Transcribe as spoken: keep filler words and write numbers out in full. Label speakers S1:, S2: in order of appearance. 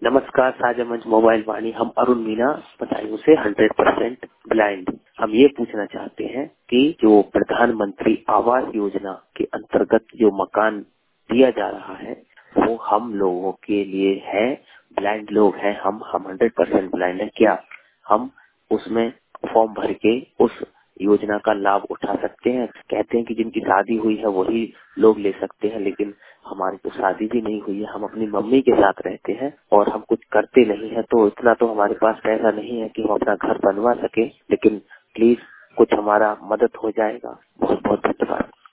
S1: नमस्कार साझा मंच मोबाइल वाणी, हम अरुण मीना बदायूं से हंड्रेड परसेंट ब्लाइंड। हम ये पूछना चाहते हैं कि जो प्रधानमंत्री आवास योजना के अंतर्गत जो मकान दिया जा रहा है वो हम लोगों के लिए है, ब्लाइंड लोग हैं, हम हम हंड्रेड परसेंट ब्लाइंड है, क्या हम उसमें फॉर्म भर के उस योजना का लाभ उठा सकते हैं? कहते हैं कि जिनकी शादी हुई है वही लोग ले सकते हैं, लेकिन हमारी तो शादी भी नहीं हुई है, हम अपनी मम्मी के साथ रहते हैं और हम कुछ करते नहीं है, तो इतना तो हमारे पास पैसा नहीं है कि हम अपना घर बनवा सके, लेकिन प्लीज कुछ हमारा मदद हो जाएगा। बहुत बहुत धन्यवाद।